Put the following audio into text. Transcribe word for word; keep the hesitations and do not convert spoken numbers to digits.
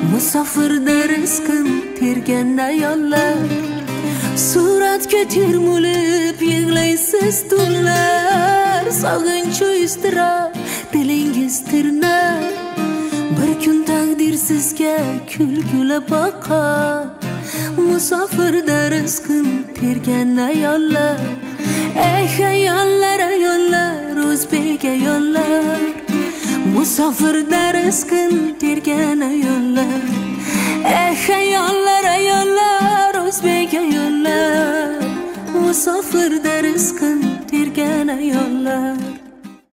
Musofirda rizqin tergan ayollar, suratga termulib yig'laysiz tunlar. Sog'inch iztirob dilingiz tirnar, bir kun taqdir sizga kulgula boqar. Musofirda rizqin tergan ayollar, ey ayollar, ayollar, o'zbek ayollar. Musofirda rizqin tergan ayollar, ey ayollar, ayollar, o'zbek ayollar. Musofirda rizqin